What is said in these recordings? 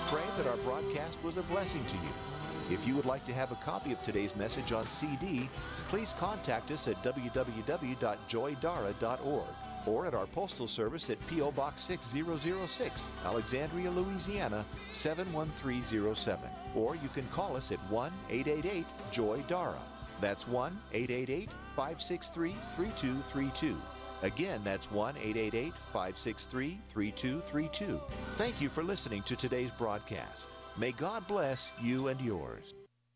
pray that our broadcast was a blessing to you. If you would like to have a copy of today's message on CD, please contact us at www.joydara.org or at our postal service at P.O. Box 6006, Alexandria, Louisiana 71307. Or you can call us at 1-888-JOY-DARA. That's 1-888-563-3232. Again, that's 1-888-563-3232. Thank you for listening to today's broadcast. May God bless you and yours.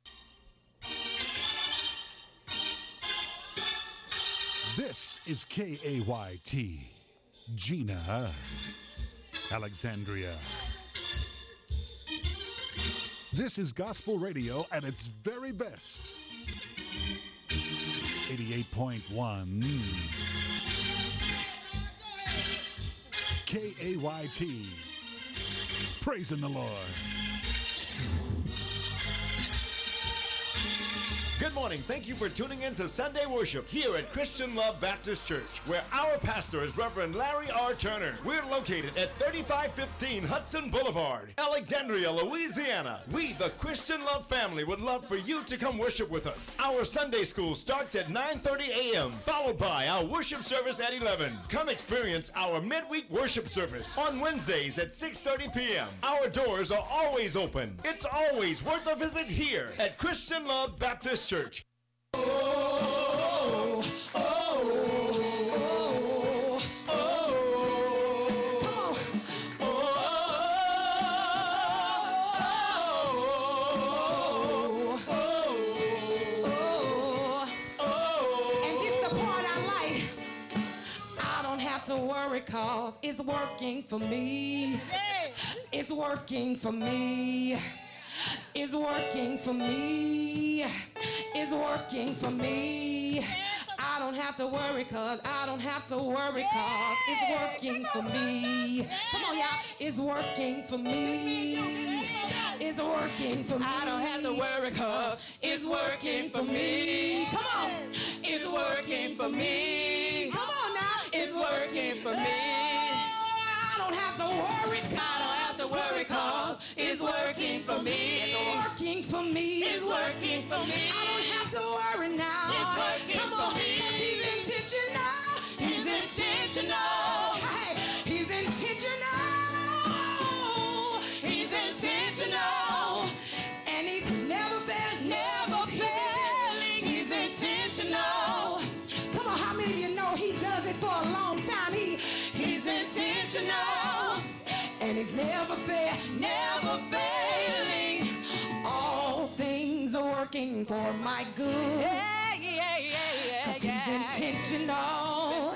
This is KAYT, Gina, Alexandria. This is gospel radio at its very best. 88.1 KAYT. Praising the Lord. Good morning. Thank you for tuning in to Sunday Worship here at Christian Love Baptist Church, where our pastor is Reverend Larry R. Turner. We're located at 3515 Hudson Boulevard, Alexandria, Louisiana. We, the Christian Love family, would love for you to come worship with us. Our Sunday school starts at 9:30 a.m., followed by our worship service at 11. Come experience our midweek worship service on Wednesdays at 6:30 p.m. Our doors are always open. It's always worth a visit here at Christian Love Baptist Church. Oh, oh, oh, oh, oh. Come on. And this the part I like. I don't have to worry 'cause it's working for me. It's working for me. It's working for me. It's working for me. I don't have to worry 'cause I don't have to worry 'cause it's working for me. Come on, y'all. It's working for me. It's working for me. I don't have to worry 'cause it's working for me. Come on. It's working for me. Come on now. It's working for me. I don't have to worry. I don't have to worry 'cause it's working for me. It's working for me. It's working for me. I don't have to worry now. It's working for me. He's intentional. He's intentional. Hey, he's intentional. He's intentional. And he's never failed, never failing. He's intentional. Come on, how many of you know he does it for a long time? He's intentional. And he's never failed, never failing. All things are working for my good. Yeah, yeah, yeah, yeah. 'Cause he's intentional.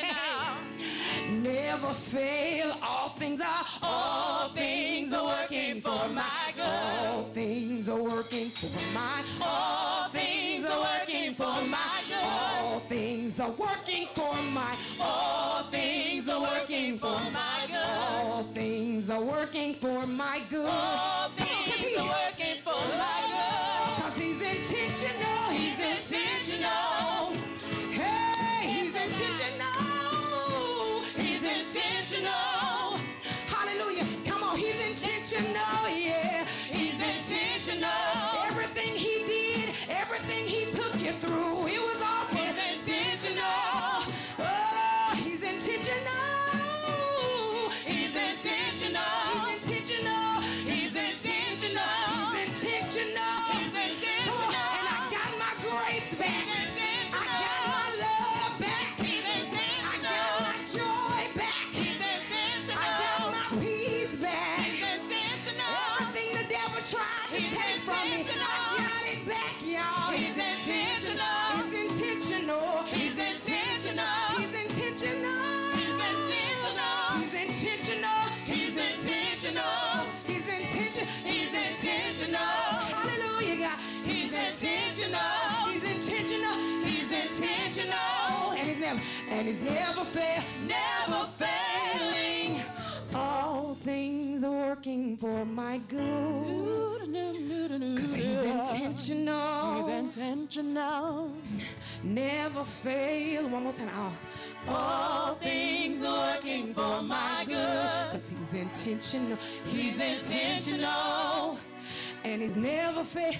Never fail. All things are working for my good. All things are working for my. All things are working for my good. All things are working for my. All things are working for my good. All things are working for my good. All things are working for my good. 'Cause he's intentional. He's intentional. Hey, he's intentional. He's intentional. Hallelujah. Come on, he's intentional. Yeah, he's intentional. Everything he did, everything he took you through, it was all his intentional. Oh, he's intentional. He's intentional. He's intentional. He's intentional. He's intentional. He's intentional. And I got my grace back. I got my love back. He's intentional. I got my joy back. He's intentional. I got my peace back. He's intentional. Everything the devil tried to take from me, I got it back, y'all. He's intentional. He's intentional. He's intentional. He's intentional. He's intentional. He's intentional. He's intentional. He's intentional. He's intentional. Hallelujah, God. He's intentional. He's intentional. He's intentional. And he's never failed, never failing. All things are working working for my good. 'Cause he's intentional. He's intentional. Never fail. One more time. All things working for my good. 'Cause he's intentional. He's intentional. And he's never failing.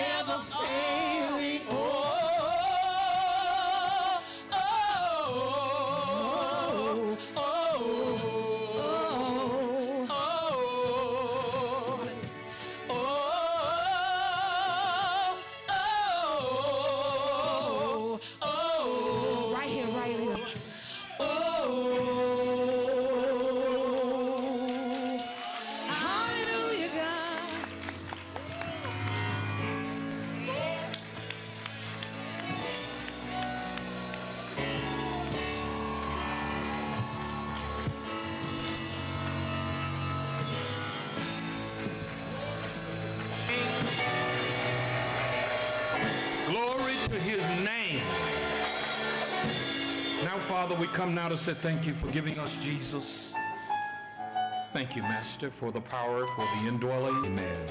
Right here. Hallelujah, God. Glory to his name. Now, Father, we come now to say thank you for giving us Jesus. Thank you, Master, for the power, for the indwelling. Amen.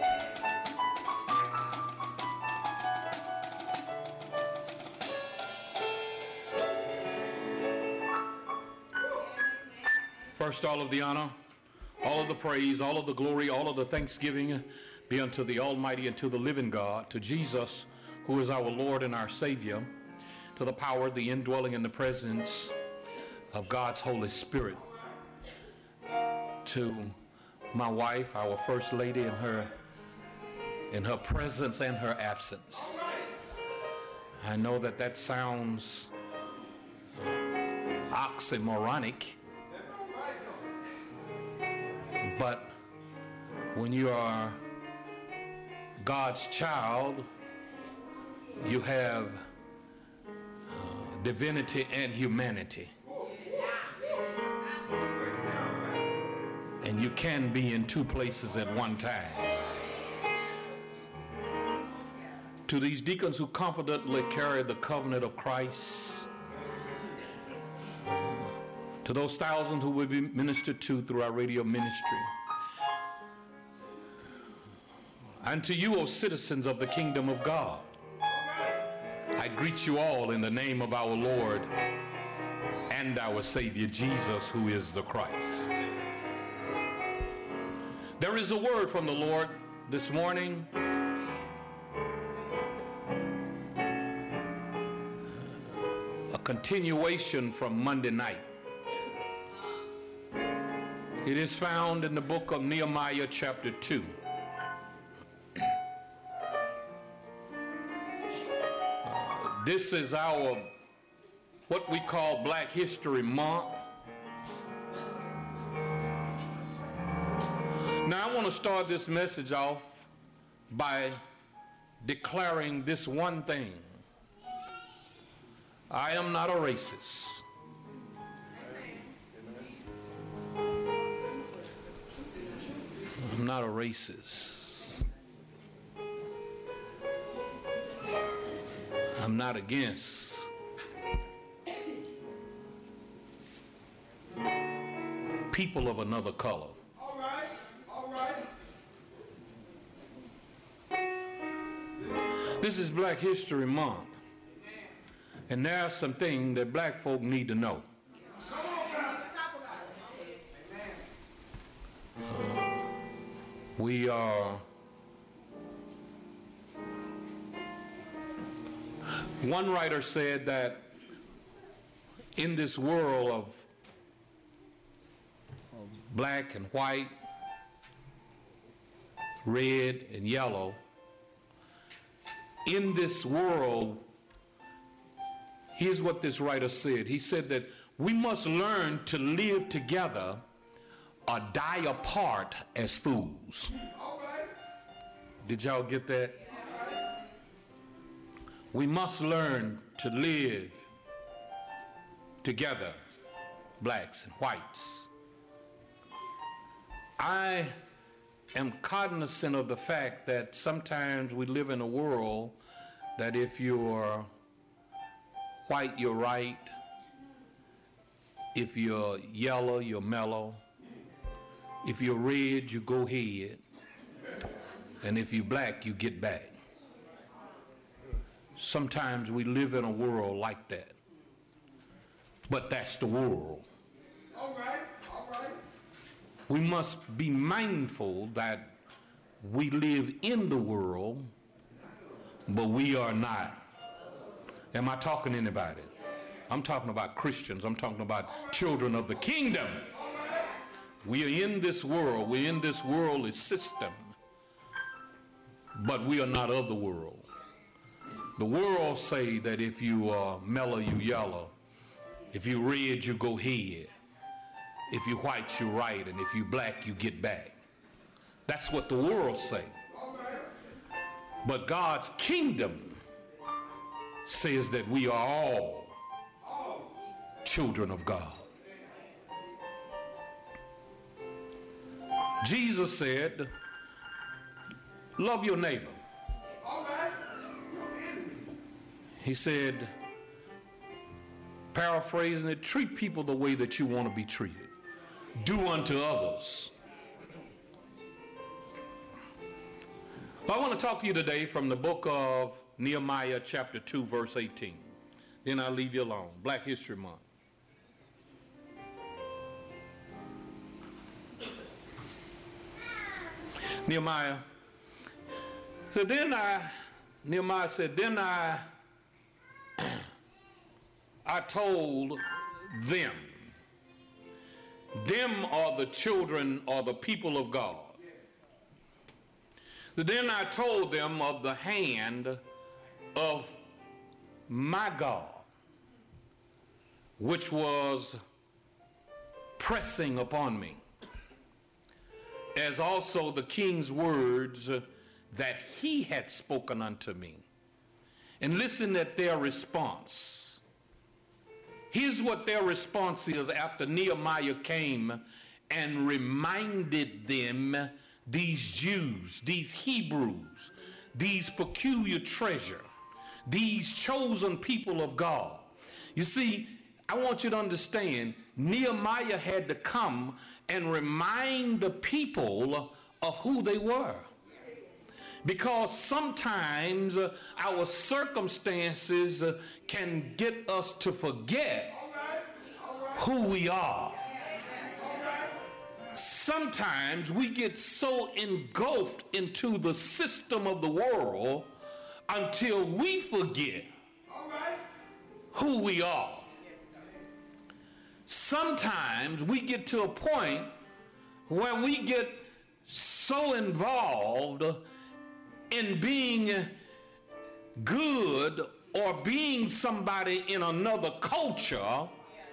First, all of the honor, all of the praise, all of the glory, all of the thanksgiving be unto the Almighty and to the living God, to Jesus, who is our Lord and our Savior, to the power, the indwelling, and the presence of God's Holy Spirit, to my wife, our First Lady, in her presence and her absence. I know that sounds oxymoronic, but when you are God's child, you have divinity and humanity. And you can be in two places at one time. To these deacons who confidently carry the covenant of Christ, to those thousands who will be ministered to through our radio ministry, and to you, O citizens of the kingdom of God, I greet you all in the name of our Lord and our Savior, Jesus, who is the Christ. There is a word from the Lord this morning. A continuation from Monday night. It is found in the book of Nehemiah, chapter 2. This is our, what we call Black History Month. Now I want to start this message off by declaring this one thing. I am not a racist. I'm not a racist. I'm not against people of another color. All right. This is Black History Month, and there are some things that black folk need to know. We are, one writer said that in this world of black and white, red and yellow, in this world, here's what this writer said. He said that we must learn to live together or die apart as fools. Did y'all get that? We must learn to live together, blacks and whites. I am cognizant of the fact that sometimes we live in a world that if you're white, you're right. If you're yellow, you're mellow. If you're red, you go ahead. And if you're black, you get back. Sometimes we live in a world like that. But that's the world. All right. We must be mindful that we live in the world, but we are not. Am I talking to anybody? I'm talking about Christians. I'm talking about children of the kingdom. We are in this world. We're in this worldly system, but we are not of the world. The world say that if you are mellow, you yellow. If you red, you go ahead. If you white, you right. And if you black, you get back. That's what the world say. But God's kingdom says that we are all children of God. Jesus said, love your neighbor. He said, paraphrasing it, treat people the way that you want to be treated. Do unto others. I want to talk to you today from the book of Nehemiah chapter 2 verse 18. Then I'll leave you alone. Black History Month. Nehemiah said, Nehemiah said, then I told them are the children or the people of God. Then I told them of the hand of my God, which was pressing upon me, as also the king's words that he had spoken unto me. And listen at their response. Here's what their response is after Nehemiah came and reminded them, these Jews, these Hebrews, these peculiar treasure, these chosen people of God. You see, I want you to understand, Nehemiah had to come and remind the people of who they were. Because sometimes our circumstances can get us to forget who we are. Sometimes we get so engulfed into the system of the world until we forget who we are. Sometimes we get to a point where we get so involved in being good or being somebody in another culture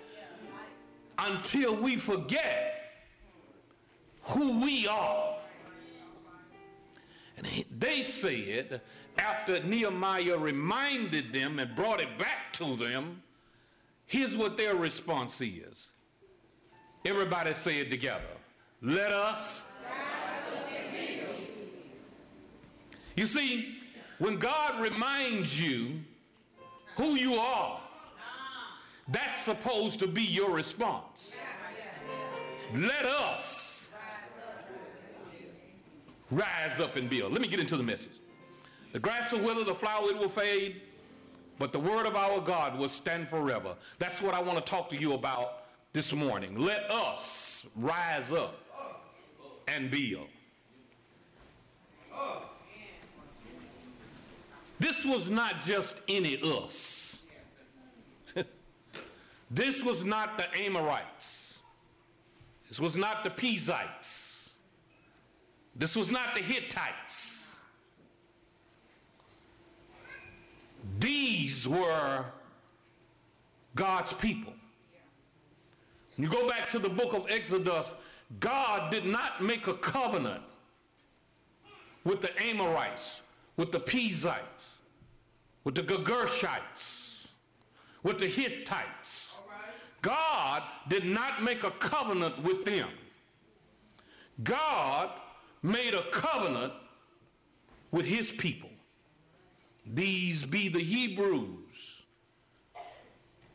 until we forget who we are. And they said, after Nehemiah reminded them and brought it back to them, here's what their response is. Everybody say it together. Let us. You see, when God reminds you who you are, that's supposed to be your response. Let us rise up and build. Let me get into the message. The grass will wither, the flower it will fade, but the word of our God will stand forever. That's what I want to talk to you about this morning. Let us rise up and build. This was not just any us. This was not the Amorites. This was not the Perizzites. This was not the Hittites. These were God's people. When you go back to the book of Exodus, God did not make a covenant with the Amorites, with the Perizzites, with the Girgashites, with the Hittites. God did not make a covenant with them. God made a covenant with his people. These be the Hebrews,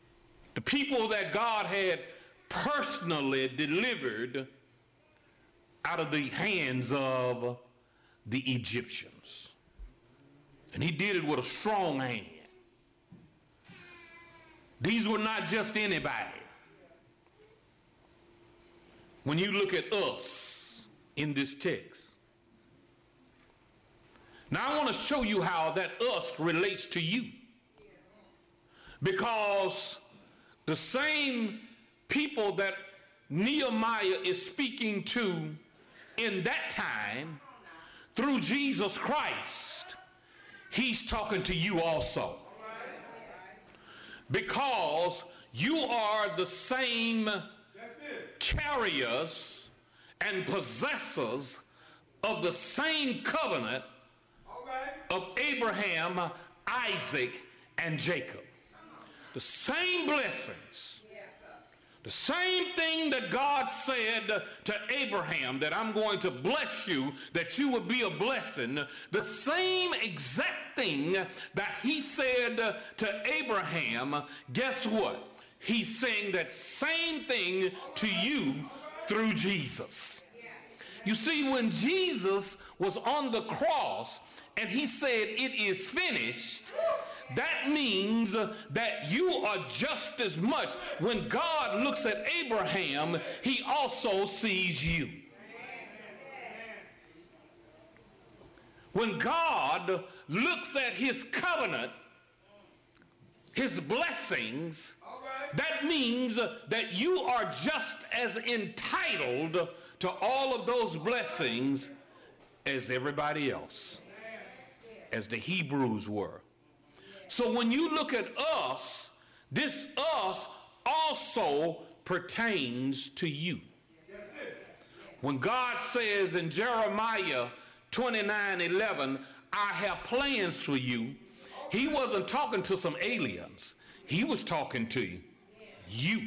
the people that God had personally delivered out of the hands of the Egyptians. And he did it with a strong hand. These were not just anybody. When you look at us in this text, now I want to show you how that us relates to you. Because the same people that Nehemiah is speaking to in that time, through Jesus Christ, he's talking to you also. Because you are the same carriers and possessors of the same covenant of Abraham, Isaac, and Jacob. The same blessings. The same thing that God said to Abraham, that I'm going to bless you, that you would be a blessing. The same exact thing that he said to Abraham, guess what? He's saying that same thing to you through Jesus. You see, when Jesus was on the cross and he said, it is finished, that means that you are just as much. When God looks at Abraham, he also sees you. When God looks at his covenant, his blessings, that means that you are just as entitled to all of those blessings as everybody else, as the Hebrews were. So when you look at us, this us also pertains to you. When God says in Jeremiah 29:11, I have plans for you, he wasn't talking to some aliens. He was talking to you.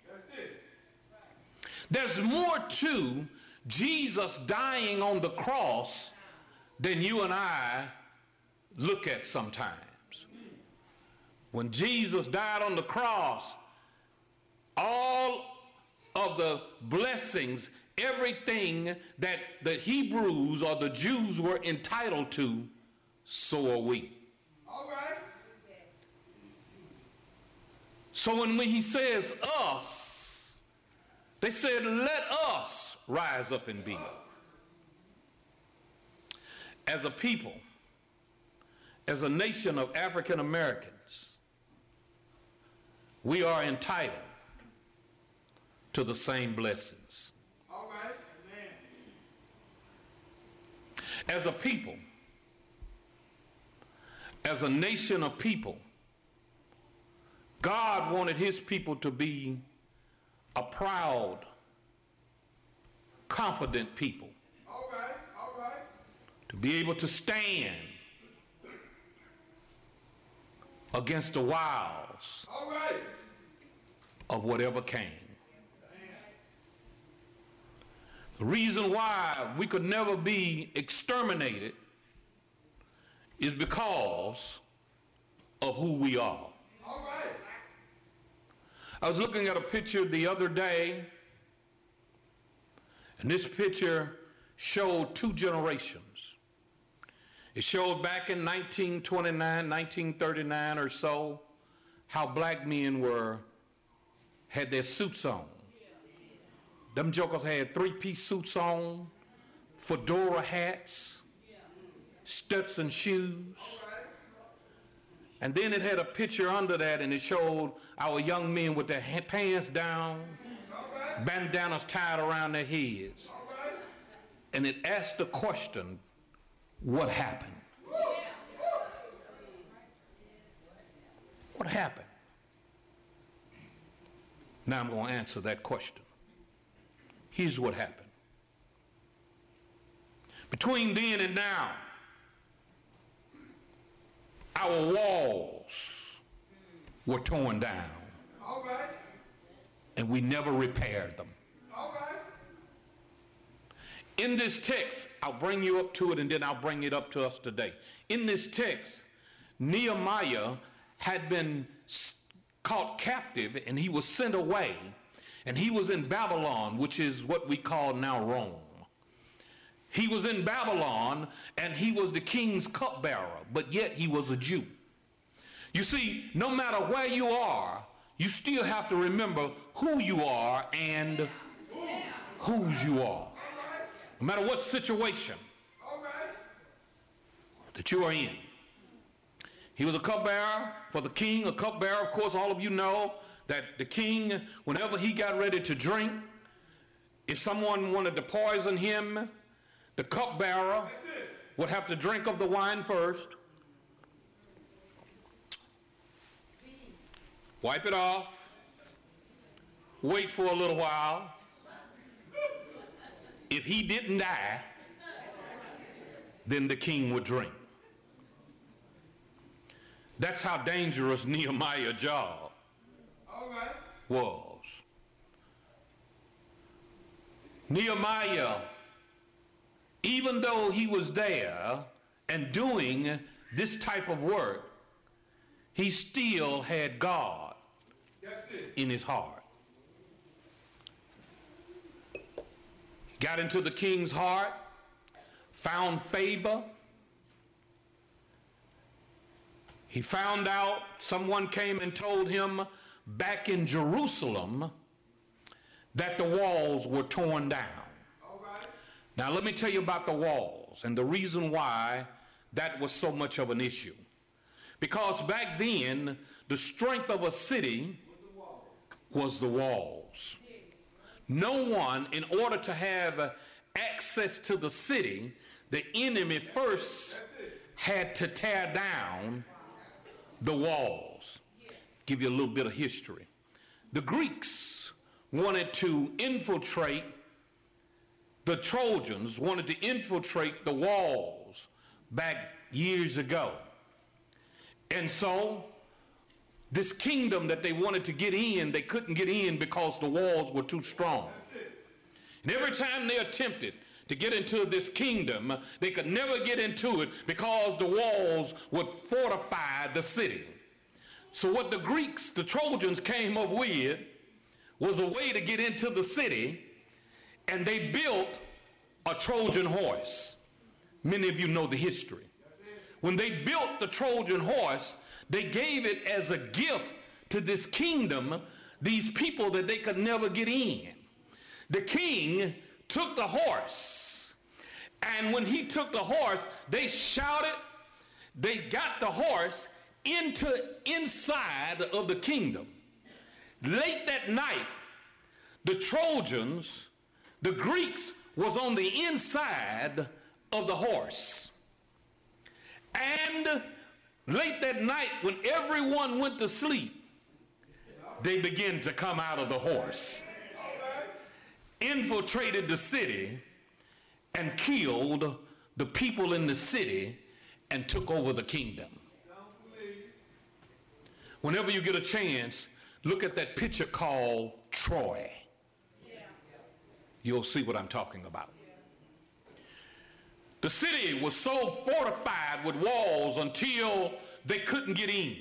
There's more to Jesus dying on the cross than you and I look at sometimes. When Jesus died on the cross, all of the blessings, everything that the Hebrews or the Jews were entitled to, so are we. All right. So when he says us, they said, let us rise up and be. As a people, as a nation of African Americans, we are entitled to the same blessings. All right. As a people, as a nation of people, God wanted his people to be a proud, confident people. All right. All right. To be able to stand against the wiles All right. of whatever came. The reason why we could never be exterminated is because of who we are. All right. I was looking at a picture the other day, and this picture showed two generations. It showed back in 1929, 1939 or so, how black men had their suits on. Them jokers had three-piece suits on, fedora hats, Stetson shoes. And then it had a picture under that, and it showed our young men with their pants down, bandanas tied around their heads. And it asked the question, what happened? What happened? Now I'm going to answer that question. Here's what happened. Between then and now, our walls were torn down. All right. And we never repaired them. All right. In this text, I'll bring you up to it and then I'll bring it up to us today. In this text, Nehemiah had been caught captive and he was sent away, and he was in Babylon, which is what we call now Rome. He was in Babylon, and he was the king's cupbearer, but yet he was a Jew. You see, no matter where you are, you still have to remember who you are and whose you are. No matter what situation that you are in. He was a cupbearer for the king, a cupbearer. Of course, all of you know that the king, whenever he got ready to drink, if someone wanted to poison him, the cupbearer would have to drink of the wine first, wipe it off, wait for a little while. If he didn't die, then the king would drink. That's how dangerous Nehemiah's job was. Nehemiah, even though he was there and doing this type of work, he still had God in his heart. He got into the king's heart, found favor. He found out, someone came and told him back in Jerusalem that the walls were torn down. Now let me tell you about the walls and the reason why that was so much of an issue. Because back then, the strength of a city was the walls. No one, in order to have access to the city, the enemy first had to tear down the walls. Give you a little bit of history. The Greeks wanted to infiltrate, the Trojans wanted to infiltrate the walls back years ago. And so this kingdom that they wanted to get in, they couldn't get in because the walls were too strong. And every time they attempted to get into this kingdom, they could never get into it because the walls would fortify the city. So what the Greeks, the Trojans, came up with was a way to get into the city, and they built a Trojan horse. Many of you know the history. When they built the Trojan horse, they gave it as a gift to this kingdom, these people that they could never get in. The king took the horse, and when he took the horse, they shouted, they got the horse inside of the kingdom. Late that night, the Trojans, the Greeks, was on the inside of the horse. And late that night, when everyone went to sleep, they began to come out of the horse, infiltrated the city, and killed the people in the city and took over the kingdom. Whenever you get a chance, look at that picture called Troy. You'll see what I'm talking about. The city was so fortified with walls until they couldn't get in.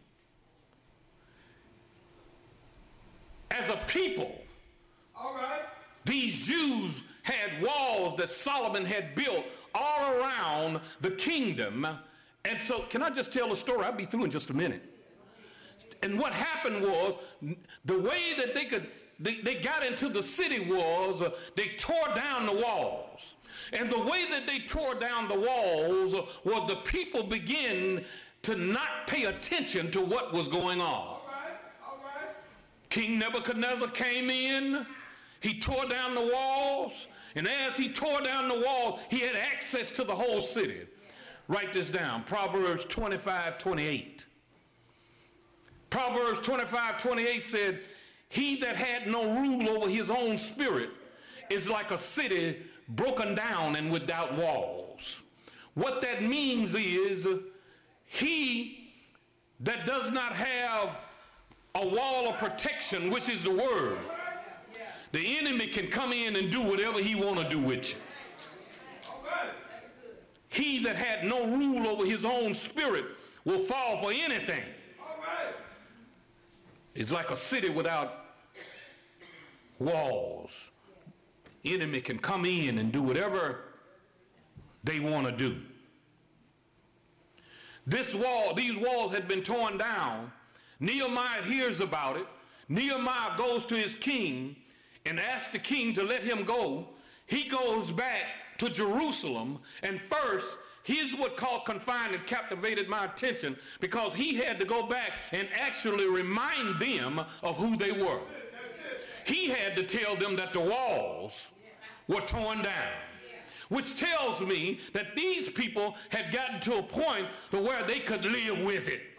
As a people, these Jews had walls that Solomon had built all around the kingdom. And so, can I just tell a story? I'll be through in just a minute. And what happened was, the way that they got into the city was they tore down the walls. And the way that they tore down the walls was the people began to not pay attention to what was going on. All right. King Nebuchadnezzar came in, he tore down the walls, and as he tore down the wall, he had access to the whole city. Write this down, Proverbs 25:28. Proverbs 25:28 said, "He that had no rule over his own spirit is like a city broken down and without walls." What that means is, he that does not have a wall of protection, which is the word, the enemy can come in and do whatever he want to do with you. He that had no rule over his own spirit will fall for anything. It's like a city without walls. Enemy can come in and do whatever they want to do. These walls had been torn down. Nehemiah hears about it. Nehemiah goes to his king and asks the king to let him go. He goes back to Jerusalem, and first, here's what confined and captivated my attention, because he had to go back and actually remind them of who they were. He had to tell them that the walls were torn down, which tells me that these people had gotten to a point to where they could live with it.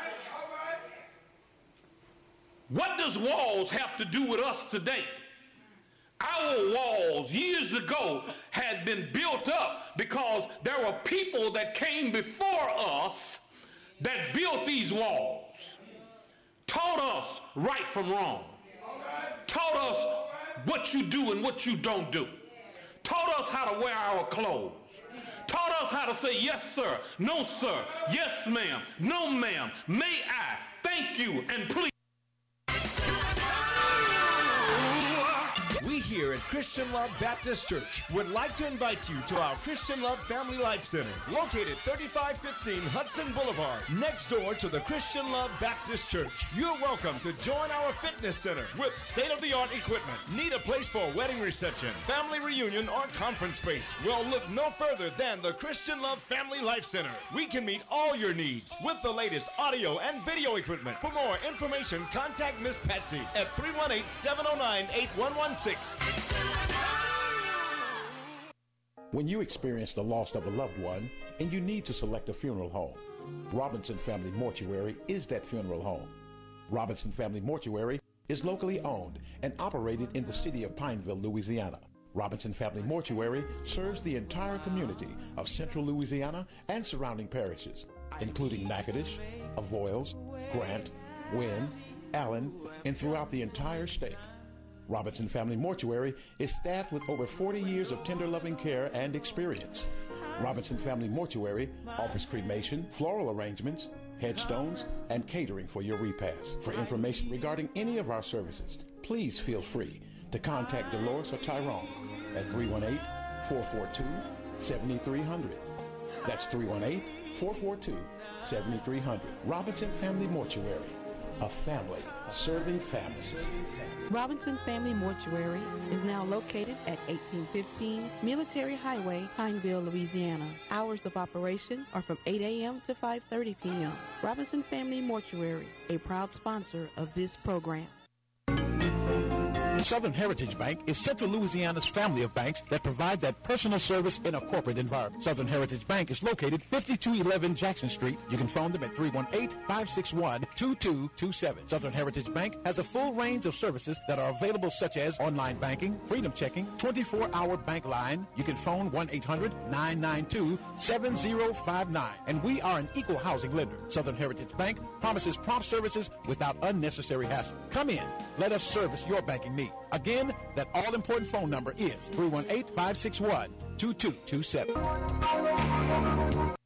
What does walls have to do with us today? Our walls years ago had been built up because there were people that came before us that built these walls, taught us right from wrong, taught us what you do and what you don't do, taught us how to wear our clothes, taught us how to say yes sir, no sir, yes ma'am, no ma'am, may I, thank you, and please. We here at Christian Love Baptist Church would like to invite you to our Christian Love Family Life Center, located 3515 Hudson Boulevard, next door to the Christian Love Baptist Church. You're welcome to join our fitness center with state-of-the-art equipment. Need a place for a wedding reception, family reunion, or conference space? Well, look no further than the Christian Love Family Life Center. We can meet all your needs with the latest audio and video equipment. For more information, contact Miss Patsy at 318-709-8116. When you experience the loss of a loved one and you need to select a funeral home, Robinson Family Mortuary is that funeral home. Robinson Family Mortuary is locally owned and operated in the city of Pineville, Louisiana. Robinson Family Mortuary serves the entire community of central Louisiana and surrounding parishes, including Natchitoches, Avoyelles, Grant, Wynne, Allen, and throughout the entire state. Robinson Family Mortuary is staffed with over 40 years of tender loving care and experience. Robinson Family Mortuary offers cremation, floral arrangements, headstones, and catering for your repast. For information regarding any of our services, please feel free to contact Dolores or Tyrone at 318-442-7300. That's 318-442-7300. Robinson Family Mortuary, a family serving families. Robinson Family Mortuary is now located at 1815 Military Highway, Pineville, Louisiana. Hours of operation are from 8 a.m. to 5:30 p.m. Robinson Family Mortuary, a proud sponsor of this program. Southern Heritage Bank is Central Louisiana's family of banks that provide that personal service in a corporate environment. Southern Heritage Bank is located 5211 Jackson Street. You can phone them at 318-561-2227. Southern Heritage Bank has a full range of services that are available, such as online banking, freedom checking, 24-hour bank line. You can phone 1-800-992-7059. And we are an equal housing lender. Southern Heritage Bank promises prompt services without unnecessary hassle. Come in. Let us service your banking needs. Again, that all-important phone number is 318-561-2227.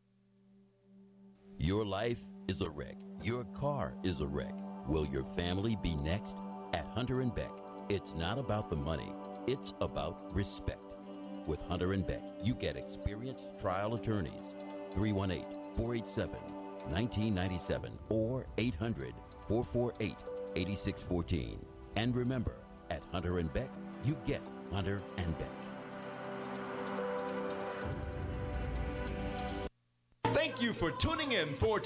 Your life is a wreck. Your car is a wreck. Will your family be next? At Hunter & Beck, it's not about the money. It's about respect. With Hunter & Beck, you get experienced trial attorneys. 318-487-1997 or 800-448-8614. And remember, at Hunter & Beck, you get Hunter & Beck. Thank you for tuning in for